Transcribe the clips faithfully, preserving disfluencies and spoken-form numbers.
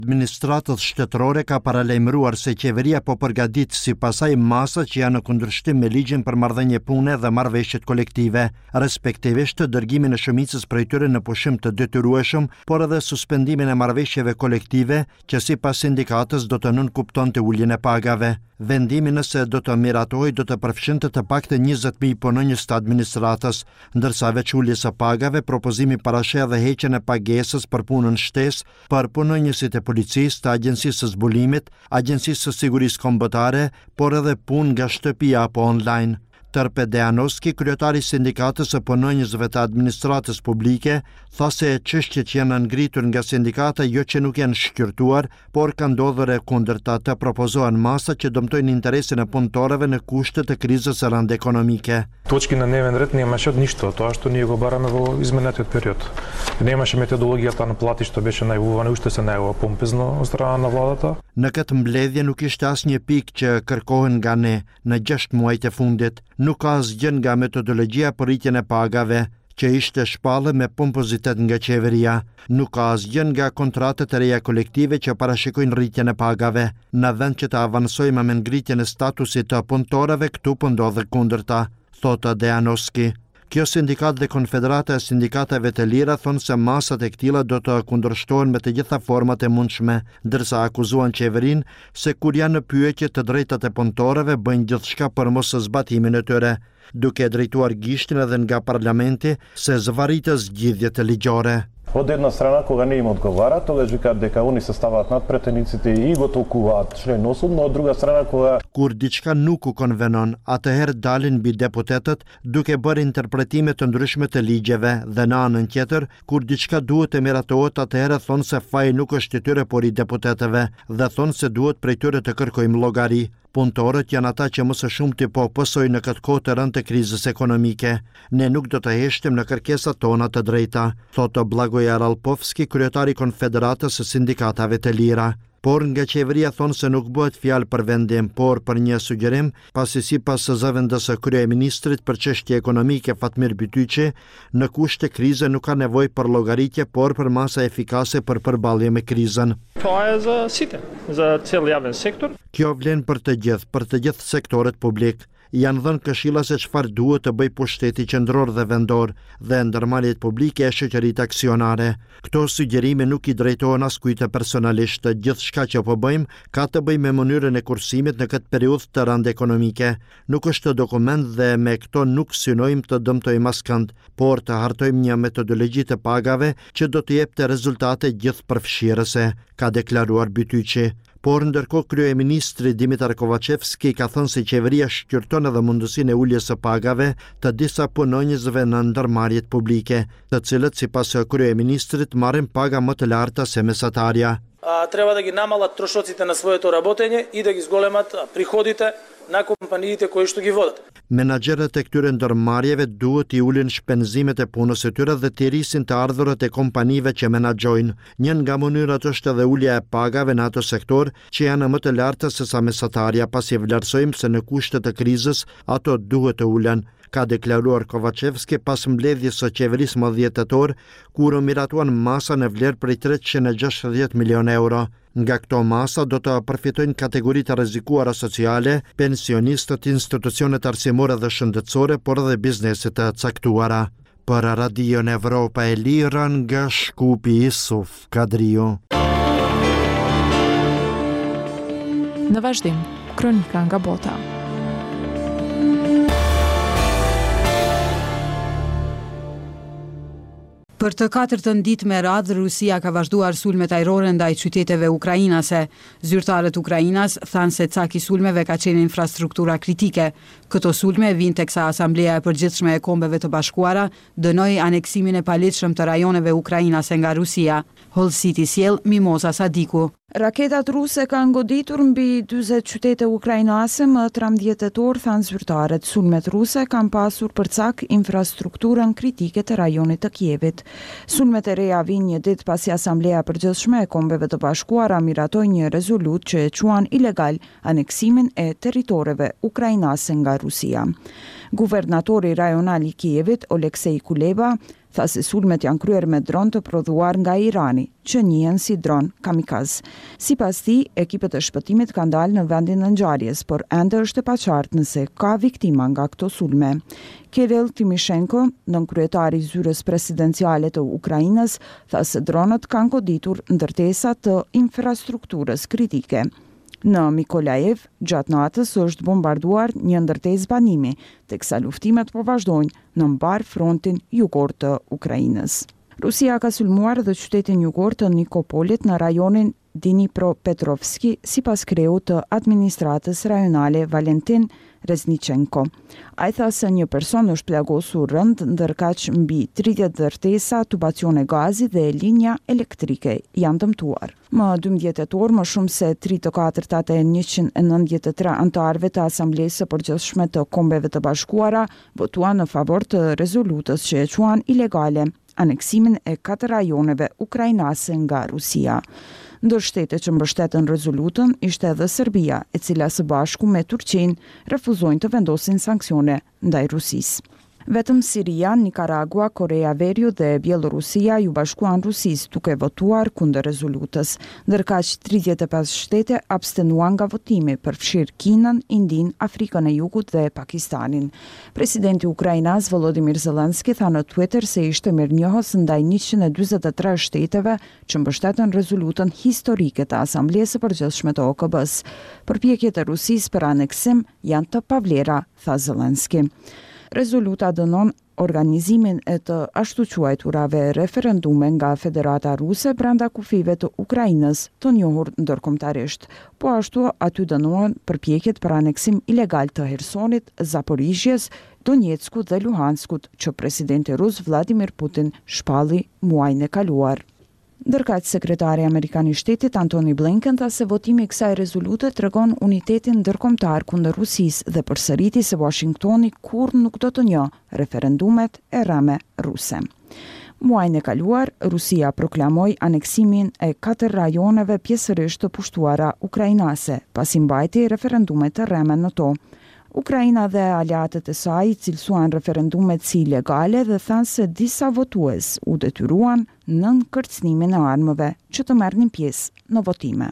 Administratës shtetërore ka paralajmëruar se qeveria po përgatit si pasaj masa që janë në kundërshtim me ligjin për marrëdhënie pune dhe marrëveshjet kolektive, respektivisht dërgimin e shumicës prej tyre në pushim të detyrueshëm, por edhe suspendimin e marrëveshjeve kolektive që sipas sindikatës do të nënkuptonte uljen e pagave. Vendimi nëse do të miratohej do të përfshinte të paktën njëzet mijë punonjës të administratës, ndërsa veç uljes së pagave, propozimi parasheh edhe heqjen e pagesës për punën shtesë për punonjësit e policisë, të agjencisë së zbulimit, agjencisë së sigurisë kombëtare, por edhe punë nga shtëpia apo online. Tërpe Deanoski, kryetari i sindikatës së punonjësve të administratës publike, tha se çështjet që janë ngritur nga sindikata jo që nuk janë shqyrtuar, por ka ndodhur e kundërta, të propozohen masa që dëmtojnë interesin e punëtorëve në kushtet e krizës së rënd ekonomike. Точки на дневен ред нямаше нищо. Това, що ние го бараме во изминатиот период. Немаше методологијата на плати, што беше најавувана и уште се најавува помпезно од страна на владата. Në këtë mbledhje nuk ishte asnjë pikë që kërkohen nga ne në gjashtë muajt e fundit. Nuk ka asgjë nga metodologjia për rritjen e pagave, që ishte shpallë me pompozitet nga qeveria. Nuk ka asgjë nga kontratet e reja kolektive që parashikojnë rritjen e pagave. Në vend që të avansojmë me ngritjen e statusit të punëtorëve, këtu po ndodhet kundërta, thotë Deanoski. Kjo sindikat dhe konfederata e sindikatave të lira thonë se masat e këtilla do të kundërshtohen me të gjitha format e mundshme, ndërsa akuzuan qeverin se kur janë në pyetje të drejtat e punëtorëve bëjnë gjithçka për mos zbatimin e tyre, duke drejtuar gishtin edhe nga parlamenti se zvarritë zgjidhjet ligjore. Од една страна, кога не им одговара, тогаш викаат дека они се ставаат над претениците и го толкуваат членосот, но од друга страна, кога Kur diçka nuk u konvenon, atëherë dalin mbi deputetët duke bërë interpretime të ndryshme të ligjeve dhe në anën tjetër, kur diçka duhet të miratohet, atëherë thonë se faji nuk është i tyre por i deputetëve dhe thonë se duhet prej tyre të kërkojmë llogari. Punëtorët janë ata që më së shumti po pësojnë në këtë kohë të rëndë të krizës ekonomike. Ne nuk do të heshtim në kërkesat tona të drejta, thotë Blagoj Aralpovski, kryetari Konfederatës së Sindikatave të Lira. Por nga qeveria thonë se nuk bëhet fjalë për vendim, por për një sugjerim, pasi sipas së zëvendës së kryeministrit për çështje ekonomike Fatmir Bytyqi, në kushte krize nuk ka nevojë për llogaritje, por për masa efikase për përballje me krizën. Това е за сите, за цел јавен сектор. Kjo vlen për të gjithë, për të gjithë sektorët publik. Janë dhënë këshilla se çfarë duhet të bëj pushteti qendror dhe vendor dhe ndërmarrjet publike e shoqëritë aksionare. Këto sugjerime nuk i drejtohen askujt personalisht, gjithçka që po bëjmë ka të bëjë me mënyrën e kursimit në këtë periudhë të rëndë ekonomike. Nuk është dokument dhe me këto nuk synojmë të dëmtojmë askënd, por të hartojmë një metodologji të pagave që do të jepte rezultate gjithëpërfshirëse, ka deklaruar Bytyqi. Por ndërkohë kryeministri Dimitar Kovacevski ka thënë se qeveria shqyrton edhe mundësinë e uljes së pagave të disa punonjësve në ndërmarrjet publike, të cilët sipas kryeministrit marrin paga më të larta se mesatarja. Треба да ги намалат трошоците на своето работење и да ги зголемат приходите на компаниите кои што ги водат. Menaxherët e këtyre ndërmarrjeve duhet i ulin shpenzimet e punës së tyre dhe të rrisin të ardhurat e kompanive që menaxhojnë. Një nga mënyrat është edhe ulja e pagave në ato sektor që janë më të larta se sa mesatarja, pasi vlerësojmë se në kushtet e krizës ato duhet të ulen, ka deklaruar Kovacevski pas mbledhjes së qeverisë më dhjetë tetor, kur u miratuan masa në vlerë prej treqind e gjashtëdhjetë milionë euro. Nga këto masa do të përfitojnë kategoritë rrezikuara sociale, pensionistët, institucionet arsimore dhe shëndetësore, por edhe bizneset të caktuara. Për Radion Evropa e Lira nga Shkupi, Isuf Kadriu. Në vazhdim, kronika nga bota. Për të katërtën ditë me radhë, Rusia ka vazhduar sulmet ajrore ndaj qyteteve ukrainase. Zyrtarët ukrainas thanë se cak i sulmeve ka qenë infrastruktura kritike. Këto sulme vijnë teksa Asambleja e Përgjithshme e Kombeve të Bashkuara dënoi aneksimin e paligjshëm të rajoneve ukrainase nga Rusia. Hull City sjell Mimoza Sadiku. Raketat ruse kanë goditur mbi dyzet qytete ukrainase më tridhjetë tetor, thanë zyrtarët. Sulmet ruse kanë pasur për cak infrastrukturën kritike të rajonit të Kievit. Sulmet e reja vijnë një ditë pasi Asambleja e Përgjithshme e Kombeve të Bashkuara miratoi një rezolutë që e quan ilegal aneksimin e territoreve ukrainase nga Rusia. Guvernatori rajonal i Kievit, Oleksej Kuleba, Tha se sulmet janë kryer me dron të prodhuar nga Irani, që njihen si dron kamikaz. Sipas tij, ekipet e shpëtimit kanë dalë në vendin e ngjarjes, por ende është e paqartë nëse ka viktima nga këto sulme. Kirill Timoshenko, nënkryetari i zyrës presidenciale të Ukrainës, tha se dronët kanë goditur ndërtesa të infrastrukturës kritike. Në Mikolajev, gjatë natës është bombarduar një ndërtesë banimi, teksa luftimet po vazhdojnë në mbar frontin jugor të Ukrainës. Rusia ka sulmuar edhe qytetin jugor të Nikopolit në rajonin Dnipropetrovski, sipas kreut të administratës rajonale Valentin Reznichenko. Ai tha se një person është plagosur rënd, ndërkaq mbi tridhjetë ndërtesa, tubacione gazi dhe linja elektrike janë dëmtuar. Më dymbëdhjetë tetor, më shumë se tre të katërtat e njëqind e nëntëdhjetë e tre anëtarëve të Asamblesë së Përgjithshme të Kombeve të Bashkuara votuan në favor të rezolutës që e quan ilegale aneksimin e katër rajoneve ukrainase nga Rusia. Ndër shtetet që mbështetën rezolutën ishte edhe Serbia, e cila së bashku me Turqinë refuzojnë të vendosin sanksione ndaj Rusisë. Vetëm Siria, Nicaragua, Korea Veriut dhe Bielorusia ju bashkuan Rusisë duke votuar kundër rezolutës, ndërkaq tridhjetë e pesë shtete abstenuan nga votimi, përfshirë Kinën, Indinë, Afrikën e Jugut dhe Pakistanin. Presidenti Ukrainas Volodymyr Zelensky tha në Twitter se ishte mirënjohës ndaj njëqind e dyzet e tre shteteve që mbështetën rezolutën historike të Asamblesë së Përgjithshme të O K B-s. Përpjekjet e Rusisë për aneksim janë të pavlera, tha Zelensky. Rezoluta dënon organizimin e të ashtu quajturave referendume nga Federata Ruse brenda kufive të Ukrainës, të njohur ndërkombëtarisht. Po ashtu aty dënohen përpjekjet për aneksim ilegal të Hersonit, Zaporizhjes, Donetskut dhe Luhanskut që presidenti rus Vladimir Putin shpalli muajin e kaluar. Ndërkaq sekretari amerikan i shtetit Antony Blinken tha se votimi i kësaj rezolute tregon unitetin ndërkombëtar kundër Rusisë dhe përsëriti se Washingtoni kurrë nuk do të njohë referendumet e rreme ruse. Muajin e kaluar, Rusia proklamoi aneksimin e katër rajoneve pjesërisht të pushtuara ukrainase, pasi mbajti referendumet të rreme në to. Ukraina dhe aleatët e saj cilësuan referendumet si ilegale dhe thanë se disa votues u detyruan nën kërcënimin e armëve që të merrnin pjesë në votime.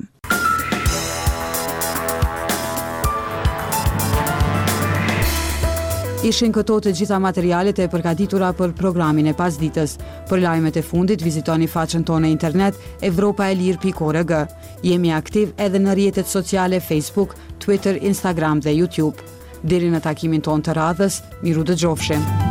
Ishin këto të gjitha materialet e përgatitura për programin e pasditës. Për lajmet e fundit vizitoni faqen tonë në internet evropa e lirë pikë org. Jemi aktiv edhe në rrjetet sociale Facebook, Twitter, Instagram dhe YouTube. Deri në takimin tonë të radhës, miru dëgjofshim.